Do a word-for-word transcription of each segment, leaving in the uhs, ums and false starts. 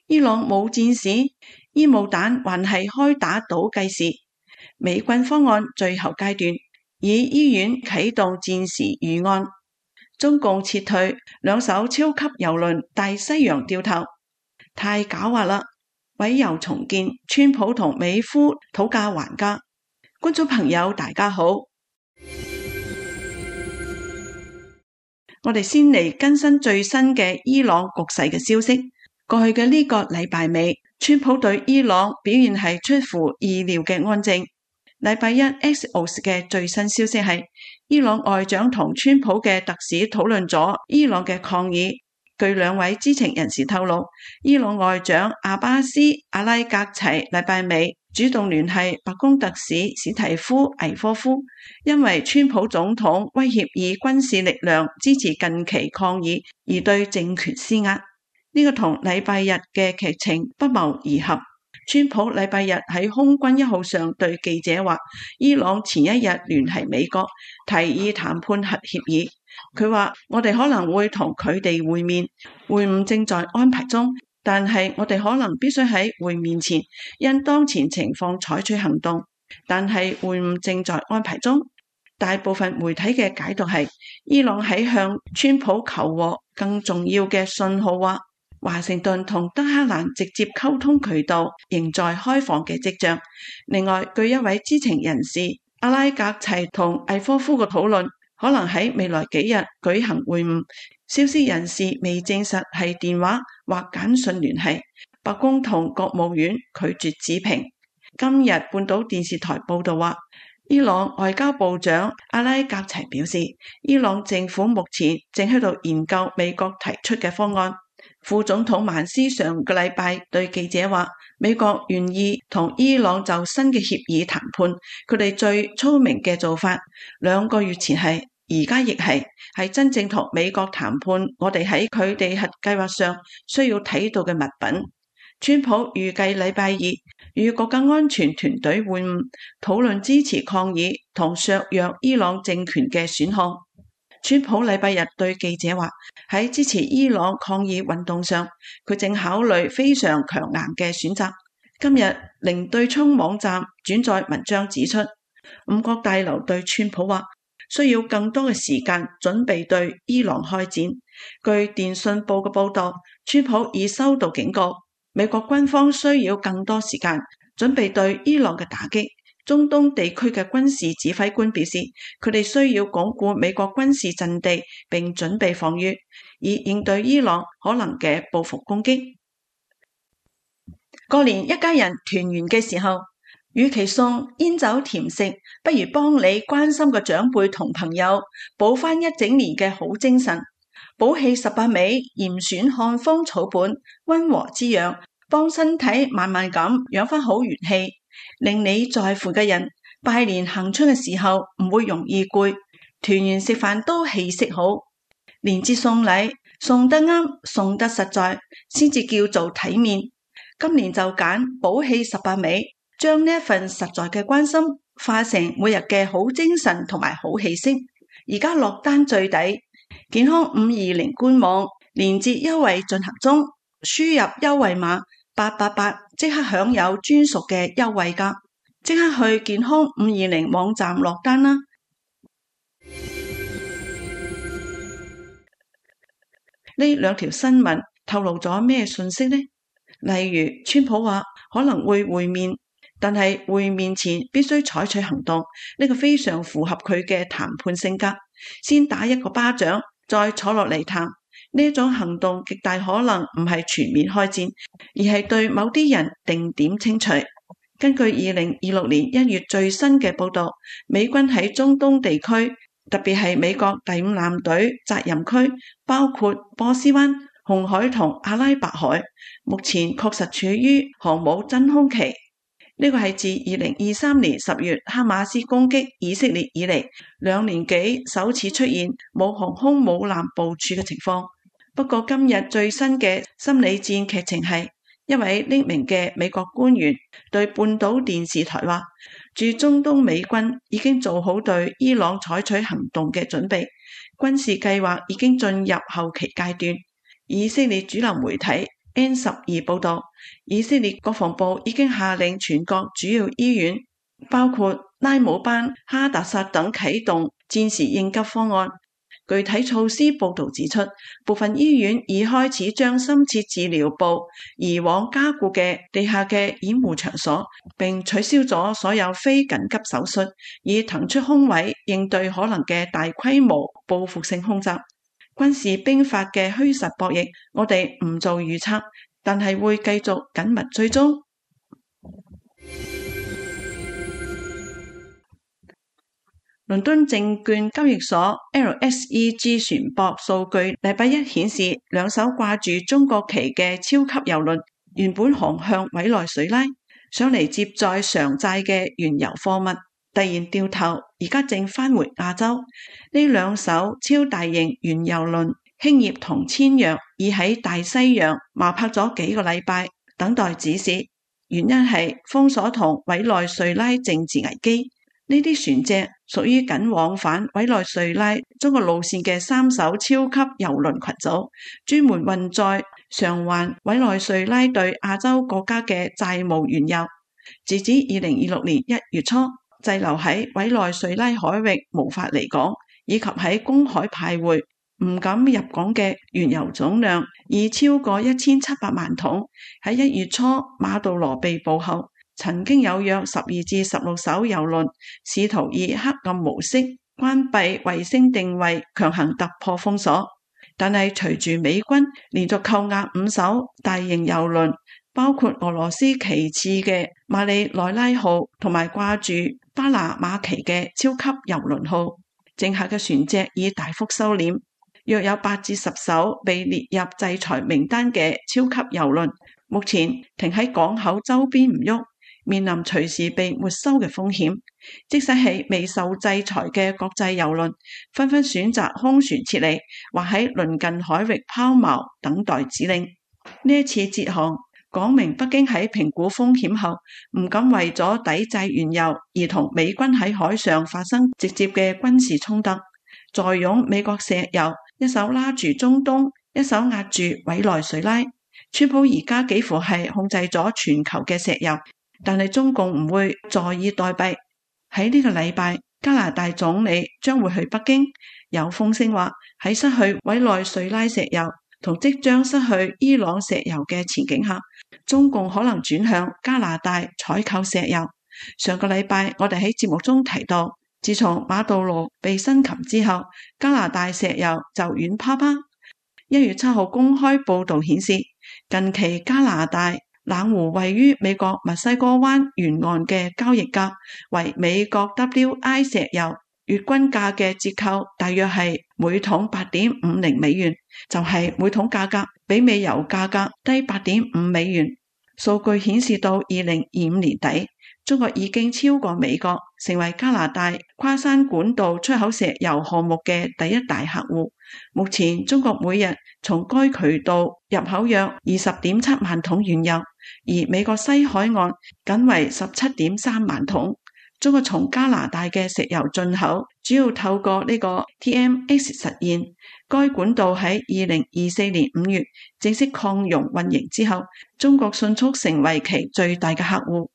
伊朗冇戰事，煙霧彈還係開打倒計時。美軍方案最後階段，以醫院啟動戰時預案。中共撤退，兩艘超級郵輪大西洋掉頭，太狡猾啦！毀猶重建，川普同美孚討價還價。觀眾朋友大家好，我哋先嚟更新最新嘅伊朗局勢嘅消息。過去嘅呢個禮拜尾，川普對伊朗表現係出乎意料嘅安靜。禮拜一 Axios 嘅最新消息係，伊朗外長同川普嘅特使討論咗伊朗嘅抗議。據兩位知情人士透露，伊朗外長阿巴斯·阿拉格齊禮拜尾主動聯繫白宮特使史提夫·艾科夫，因為川普總統威脅以軍事力量支持近期抗議而對政權施壓。呢個同禮拜日嘅劇情不謀而合。川普禮拜日喺空軍一號上對記者話，伊朗前一日聯繫美國，提議談判核協議。佢話，我哋可能會同佢哋會面，會晤正在安排中，但係我哋可能必須喺會面前因當前情況採取行動，但係會晤正在安排中。大部分媒體嘅解讀係，伊朗喺向川普求和。更重要嘅信號話，華盛頓同德黑蘭直接溝通渠道仍在開放嘅跡象。另外，據一位知情人士阿拉格齊同艾科夫嘅討論，可能喺未來幾日舉行會晤。消息人士未證實係電話或簡訊聯繫。白宮同國務院拒絕置評。今日半島電視台報道話，伊朗外交部長阿拉格齊表示，伊朗政府目前正喺度研究美國提出嘅方案。副總統曼斯上個禮拜對記者話，美國願意同伊朗就新嘅協議談判，佢哋最聰明嘅做法，兩個月前係，而家亦係，係真正同美國談判我哋喺佢哋核計劃上需要睇到嘅物品。川普預計禮拜二與國家安全團隊會晤，討論支持抗議同削弱伊朗政權嘅選項。川普禮拜日對記者話，喺支持伊朗抗議運動上，佢正考慮非常強硬嘅選擇。今日零對沖網站轉載文章指出，五角大樓對川普話，需要更多嘅時間準備對伊朗開戰。據電訊報嘅報道，川普已收到警告，美國軍方需要更多時間準備對伊朗嘅打擊。中東地區嘅軍事指揮官表示，佢哋需要鞏固美國軍事陣地並準備防禦，以應對伊朗可能嘅報復攻擊。過年一家人團圓嘅時候，與其送煙酒甜食，不如幫你關心嘅長輩同朋友補翻一整年嘅好精神。補氣十八味嚴選漢方草本，溫和滋養，幫身體慢慢咁養翻好元氣，令你在乎嘅人拜年行春嘅時候唔會容易攰，團圓食飯都氣息好。年節送禮送得啱，送得實在，先至叫做體面。今年就揀補氣十八味，將呢一份實在嘅關心化成每日嘅好精神同埋好氣息。而家落單最抵，健康五二零官網年節優惠進行中，輸入優惠碼八八八即刻享有專屬嘅優惠價，即刻去健康五二零網站落單啦！呢兩條新聞透露咗咩信息呢？例如川普話可能會會面，但係會面前必須採取行動，呢個非常符合佢嘅談判性格。先打一個巴掌，再坐落嚟談。呢種行動極大可能唔係全面開戰，而係對某啲人定點清除。根據二零二六年一月最新嘅報道，美軍喺中東地區，特別係美國第五艦隊責任區，包括波斯灣、紅海同阿拉伯海，目前確實處於航母真空期。呢個係自二零二三年十月哈馬斯攻擊以色列以嚟兩年幾首次出現冇航空母艦部署嘅情況。不過今日最新嘅心理戰劇情係，一位匿名嘅美國官員對半島電視台話，駐中東美軍已經做好對伊朗採取行動嘅準備，軍事計劃已經進入後期階段。以色列主流媒體 N 十二報道，以色列國防部已經下令全國主要醫院，包括拉姆班、哈達薩等啟動戰時應急方案。具體措施報道指出，部分醫院已開始將深切治療部移往加固嘅地下嘅掩護場所，並取消咗所有非緊急手術，以騰出空位應對可能嘅大規模報復性空襲。軍事兵法嘅虛實博弈，我哋唔做預測，但係會繼續緊密追蹤。倫敦證券交易所 L S E G 船舶數據禮拜一顯示，兩艘掛住中國旗嘅超級郵輪原本航向委內瑞拉，上嚟接載償債嘅原油貨物，突然掉頭，而家正返回亞洲。呢兩艘超大型原油輪興業同千陽已喺大西洋錨泊咗幾個禮拜，等待指示。原因係封鎖同委內瑞拉政治危機。呢啲船隻屬於僅往返委內瑞拉中國路線嘅三艘超級郵輪群組，專門運載償還委內瑞拉對亞洲國家嘅債務原油。截至二零二六年一月初，滯留喺委內瑞拉海域無法離港，以及喺公海徘徊唔敢入港嘅原油總量已超過一千七百萬桶。喺一月初馬杜羅被捕後，曾經有約十二至十六艘郵輪試圖以黑暗模式關閉衛星定位，強行突破封鎖。但係隨住美軍連續扣押五艘大型郵輪，包括俄羅斯旗幟嘅馬里內拉號同埋掛住巴拿馬旗嘅超級郵輪號，剩下嘅船隻已大幅收斂，約有八至十艘被列入制裁名單嘅超級郵輪，目前停喺港口周邊唔喐，面臨隨時被沒收嘅風險。即使係未受制裁嘅國際郵輪，紛紛選擇空船撤離，或喺鄰近海域拋錨等待指令。呢一次捷航講明北京喺評估風險後，唔敢為咗抵制原油而同美軍喺海上發生直接嘅軍事衝突。坐擁美國石油，一手拉住中東，一手壓住委內瑞拉。川普而家幾乎係控制咗全球嘅石油，但係中共唔會坐以待斃。喺呢個禮拜，加拿大總理將會去北京，有風聲話喺失去委內瑞拉石油同即將失去伊朗石油嘅前景下，中共可能轉向加拿大採購石油。上個禮拜我哋喺節目中提到，自從馬杜羅被生擒之後，加拿大石油就軟趴趴。一月七號公開報道顯示，近期加拿大冷湖位於美國墨西哥灣沿岸嘅交易價為美國 W I 石油月均價嘅折扣大約係每桶八點五零美元，就係、是、每桶價格比美油價格低八點五美元。數據顯示到二零二五年底，中國已經超過美國，成為加拿大跨山管道出口石油項目嘅第一大客戶。目前中國每日從該渠道入口約二十點七萬桶原油，而美國西海岸僅為十七點三萬桶。中國從加拿大嘅石油進口主要透過呢個 T M X 實現。該管道喺二零二四年五月正式擴容運營之後，中國迅速成為其最大嘅客戶。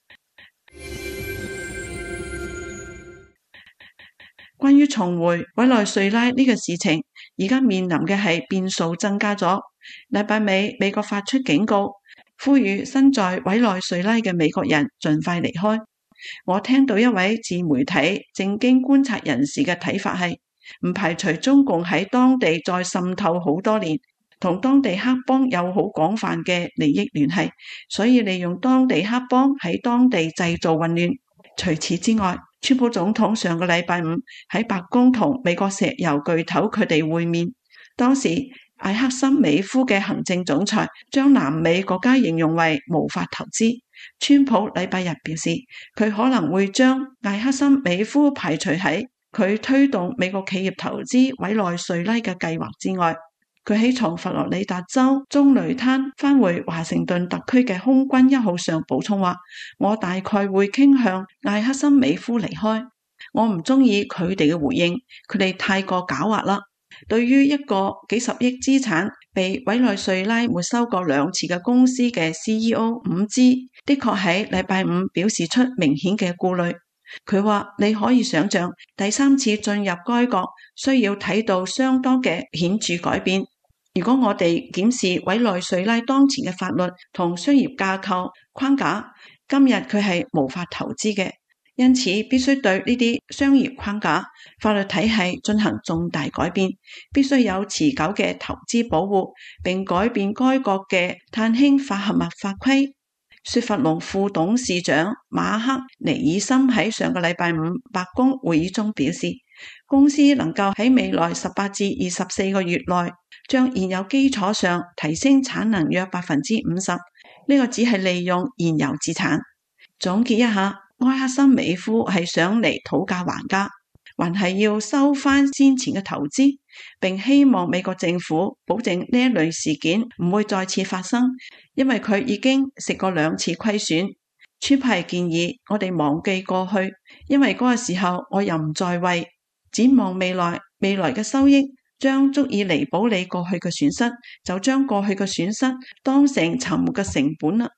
關於重回委內瑞拉呢個事情，而家面臨嘅係變數增加咗。禮拜尾，美國發出警告，呼籲身在委內瑞拉嘅美國人盡快離開。我聽到一位自媒體正經觀察人士嘅睇法係，唔排除中共喺當地再滲透好多年，同當地黑幫有好廣泛嘅利益聯繫，所以利用當地黑幫喺當地製造混亂。除此之外，川普總統上個禮拜五喺白宮同美國石油巨頭佢哋會面，當時艾克森美孚嘅行政總裁將南美國家形容為無法投資。川普禮拜日表示，佢可能會將艾克森美孚排除喺佢推動美國企業投資委內瑞拉嘅計劃之外。佢喺從佛羅里達州中雷灘返回華盛頓特區嘅空軍一號上補充話，我大概會傾向艾克森美孚離開。我唔中意佢哋嘅回應，佢哋太過狡猾啦。對於一個幾十億資產被委內瑞拉沒收過兩次嘅公司嘅 C E O 伍茲，的確喺禮拜五表示出明顯嘅顧慮。佢話你可以想象第三次進入該國需要睇到相當嘅顯著改變。如果我哋檢視委內瑞拉當前嘅法律同商業架構框架，今日佢係無法投資嘅。因此必須對呢啲商業框架、法律體系進行重大改變，必須有持久嘅投資保護，並改變該國嘅碳氫化合物法規。雪佛龍副董事長馬克尼爾森喺上個禮拜五白宮會議中表示，公司能夠喺未來十八至二十四個月內將現有基礎上提升產能約百分之五十，呢個只係利用現有資產。總結一下，埃克森美孚係想嚟討價還價，還係要收翻先前嘅投資，並希望美國政府保證呢一類事件唔會再次發生，因為佢已經食過兩次虧損。川普係建議我哋忘記過去，因為嗰個時候我又唔在位，展望未來，未來嘅收益將足以彌補你過去嘅損失，就將過去嘅損失當成沉沒嘅成本啦。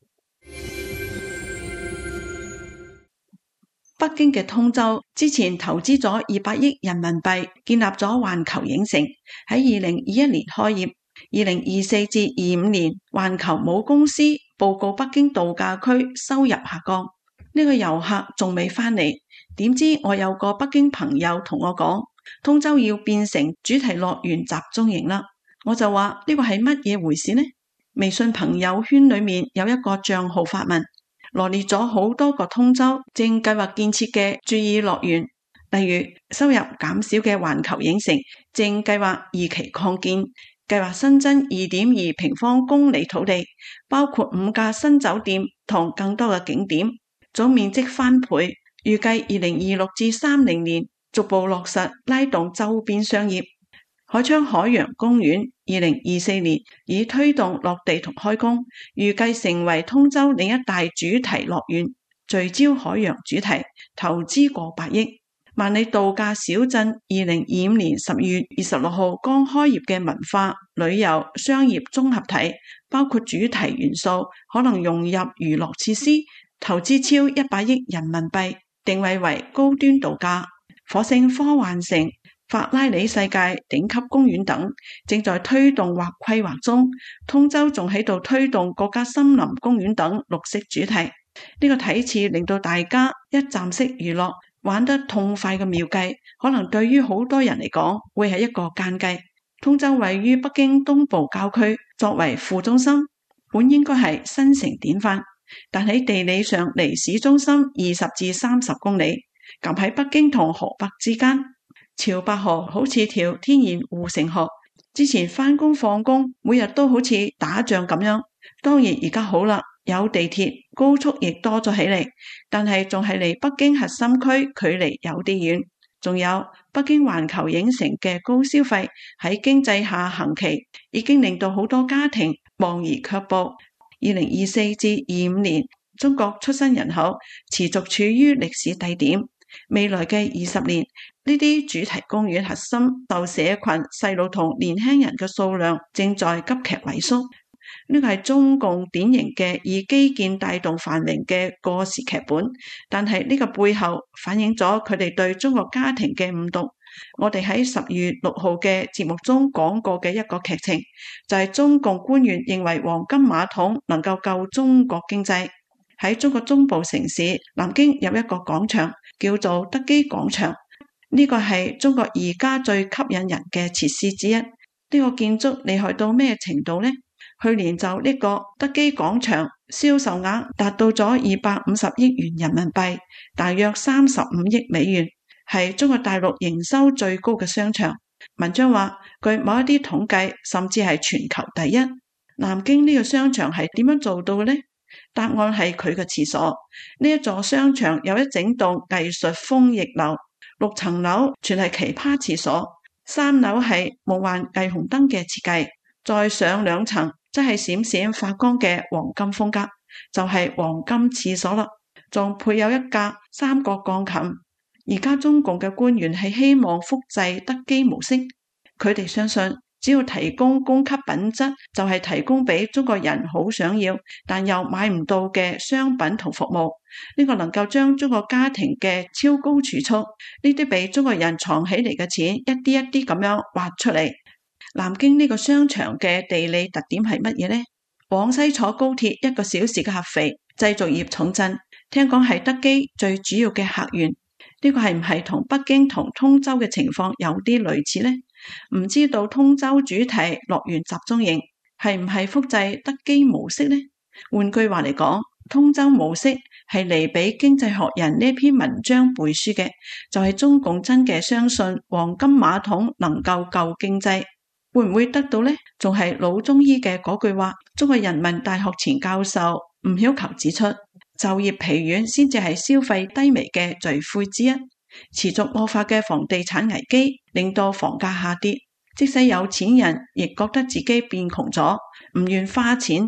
北京嘅通州之前投資咗二百億人民幣建立咗環球影城，喺二零二一年開業。二零二四至二五年，環球母公司報告北京度假區收入下降。呢個遊客仲未返嚟，點知我有個北京朋友同我講，通州要變成主題樂園集中營啦。我就話呢個係乜嘢回事呢？微信朋友圈裏面有一個賬號發文，羅列咗好多個通州正計劃建設嘅注意樂園，例如收入減少嘅環球影城正計劃二期擴建，計劃新增二點二平方公里土地，包括五家新酒店同更多嘅景點，總面積翻倍，預計二零二六至三零年逐步落實拉動周邊商業。海昌海洋公園二零二四年已推動落地同開工，預計成為通州另一大主題樂園，聚焦海洋主題，投資過百億。萬里度假小鎮二零二五年十月二十六號剛開業嘅文化、旅遊、商業綜合體，包括主題元素，可能融入娛樂設施，投資超一百億人民幣，定位為高端度假。火星科幻城、法拉利世界頂級公園等正在推動或規劃中，通州仲喺度推動國家森林公園等綠色主題。呢、這個睇似令到大家一站式娛樂玩得痛快嘅妙計，可能對於好多人嚟講會係一個奸計。通州位於北京東部郊區，作為副中心，本應該係新城典範，但喺地理上離市中心二十至三十公里，夾喺北京同河北之間。潮白河好似條天然護城河，之前返工放工每日都好似打仗咁樣。當然而家好啦，有地鐵，高速亦多咗起嚟，但係仲係離北京核心區距離有啲遠。仲有北京環球影城嘅高消費喺經濟下行期已經令到好多家庭望而卻步。二零二四至二五年，中國出生人口持續處於歷史低點。未來嘅二十年，呢啲主題公園核心受社群細路同年輕人嘅數量正在急劇萎縮。呢個係中共典型嘅以基建帶動繁榮嘅過時劇本，但係呢個背後反映咗佢哋對中國家庭嘅誤讀。我哋喺十月六號嘅節目中講過嘅一個劇情，就係中共官員認為黃金馬桶能夠救中國經濟。喺中國中部城市南京有一個廣場叫做德基廣場，呢個係中國而家最吸引人嘅設施之一。呢個建築厲害到咩程度呢？去年就呢個德基廣場銷售額達到咗二百五十億元人民幣，大約三十五億美元，係中國大陸營收最高嘅商場。文章話，據某一啲統計，甚至係全球第一。南京呢個商場係點樣做到嘅呢？答案係佢嘅廁所。呢一座商場有一整棟藝術風翼樓，六層樓全係奇葩廁所，三樓係夢幻霓虹燈嘅設計，再上兩層則係閃閃發光嘅黃金風格，就係、是、黃金廁所啦。仲配有一架三角鋼琴。而家中共嘅官員係希望複製德基模式，佢哋相信只要提供供給品質，就係提供俾中國人好想要但又買唔到嘅商品同服務。呢個能夠將中國家庭嘅超高儲蓄，呢啲被中國人藏起嚟嘅錢，一啲一啲咁樣挖出嚟。南京呢個商場嘅地理特點係乜嘢呢？往西坐高鐵一個小時嘅合肥製造業重鎮，聽講係德基最主要嘅客源。呢個係唔係同北京同通州嘅情況有啲類似呢？唔知道通州主題樂園集中營係唔係複製德基模式呢？換句話嚟講，通州模式係嚟俾經濟學人呢篇文章背書嘅，就係中共真嘅相信黃金馬桶能夠救經濟。會唔會得到呢？仲係老中醫嘅嗰句話，中國人民大學前教授吳曉球指出，就業疲軟先至係消費低微嘅罪魁之一。持續惡化嘅房地產危機令到房價下跌，即使有錢人亦覺得自己變窮咗，唔願花錢。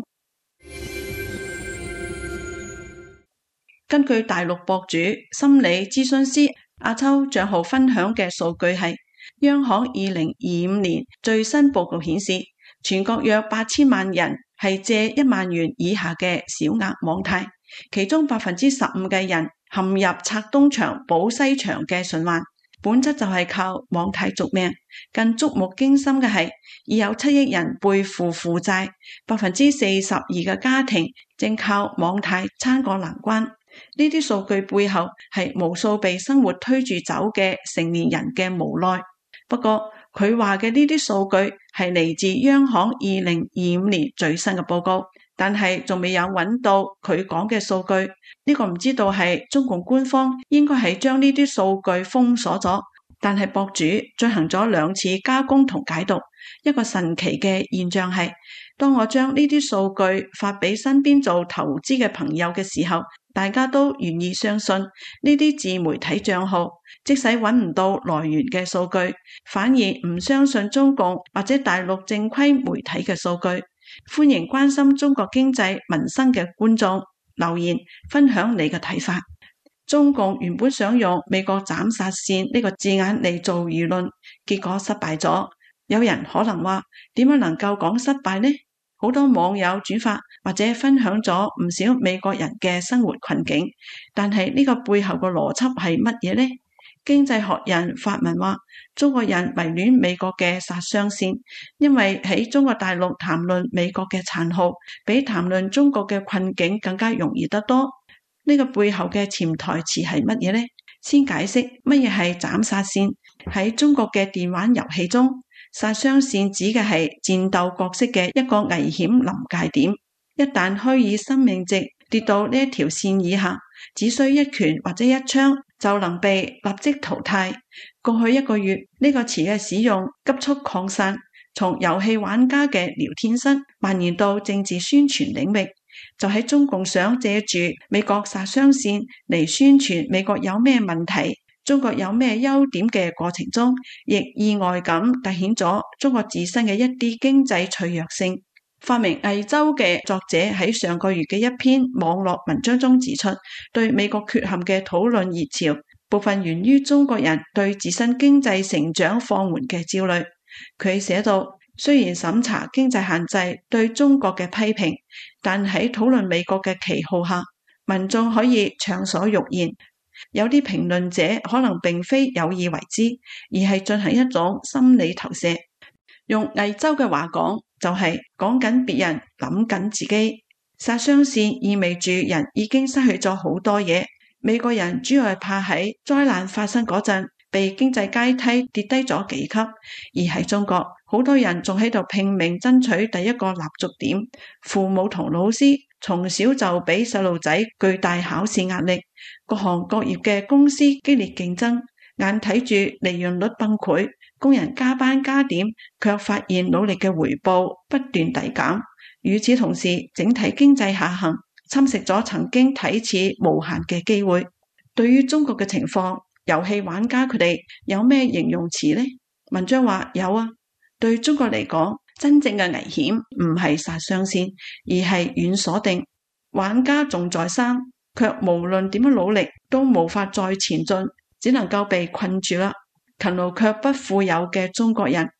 根據大陸博主心理諮詢師阿秋賬號分享嘅數據係，央行二零二五年最新報告顯示，全國約八千萬人係借一萬元以下嘅小額網貸，其中百分之十五嘅人陷入拆東牆補西牆嘅循環，本質就係靠網貸續命。更觸目驚心嘅係，已有七億人背負負債，百分之四十二嘅家庭正靠網貸撐過難關。呢啲數據背後係無數被生活推住走嘅成年人嘅無奈。不過佢話嘅呢啲數據係嚟自央行二零二五年最新嘅報告，但係仲未有揾到佢講嘅數據。呢個唔知道係中共官方應該係將呢啲數據封鎖咗，但係博主進行咗兩次加工同解讀。一個神奇嘅現象係，當我將呢啲數據發俾身邊做投資嘅朋友嘅時候，大家都願意相信呢啲自媒體賬號，即使揾唔到來源嘅數據，反而唔相信中共或者大陸正規媒體嘅數據。歡迎關心中國經濟民生嘅觀眾留言分享你嘅睇法。中共原本想用美國斬殺線呢個字眼嚟做輿論，結果失敗咗。有人可能話，點樣能夠講失敗呢？好多網友轉發或者分享咗唔少美國人嘅生活困境，但係呢個背後嘅邏輯係乜嘢呢？經濟學人發文話，中國人迷戀美國嘅殺傷線，因為喺中國大陸談論美國嘅殘酷，比談論中國嘅困境更加容易得多。呢個背後嘅潛台詞係乜嘢呢？先解釋乜嘢係斬殺線。喺中國嘅電玩遊戲中，殺傷線指嘅係戰鬥角色嘅一個危險臨界點，一旦虛擬生命值跌到呢一條線以下，只需一拳或者一槍就能被立即淘汰。過去一個月，呢個詞嘅使用急速擴散，從遊戲玩家嘅聊天室蔓延到政治宣傳領域。就喺中共想借住美國殺傷線嚟宣傳美國有咩問題，中國有咩優點嘅過程中，亦意外咁凸顯咗中國自身嘅一啲經濟脆弱性。發明魏州嘅作者喺上個月嘅一篇網絡文章中指出，對美國缺陷嘅討論熱潮，部分源於中國人對自身經濟成長放緩嘅焦慮。佢寫到，雖然審查經濟限制對中國嘅批評，但喺討論美國嘅旗號下，民眾可以暢所欲言。有啲評論者可能並非有意為之，而係進行一種心理投射。用魏州嘅話講，就係講緊別人，諗緊自己。殺傷線意味住人已經失去咗好多嘢。美國人主要係怕喺災難發生嗰陣被經濟階梯跌低咗幾級，而喺中國，好多人仲喺度拼命爭取第一個立足點。父母同老師從小就俾細路仔巨大考試壓力，各行各業嘅公司激烈競爭，眼睇住利潤率崩潰，工人加班加點，卻發現努力嘅回報不斷遞減。與此同時，整體經濟下行，侵蝕咗曾經睇似無限嘅機會。對於中國嘅情況，遊戲玩家佢哋有咩形容詞呢？文章話有啊，對中國嚟講，真正嘅危險唔係殺傷線，而係軟鎖定。玩家仲在生，卻無論點樣努力都無法再前進，只能夠被困住啦。勤勞卻不富有嘅中國人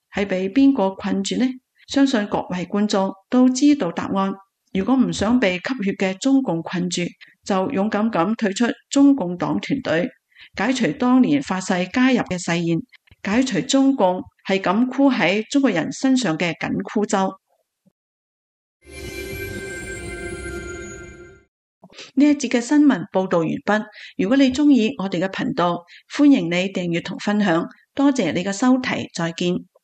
係被邊個困住呢？相信各位觀眾都知道答案。如果唔想被吸血嘅中共困住，就勇敢咁退出中共黨團隊，解除當年發誓加入嘅誓言，解除中共係咁箍喺中國人身上嘅緊箍咒。呢一節嘅新聞報道完畢。如果你鍾意我哋嘅頻道，歡迎你訂閱同分享。多謝你嘅收睇，再見。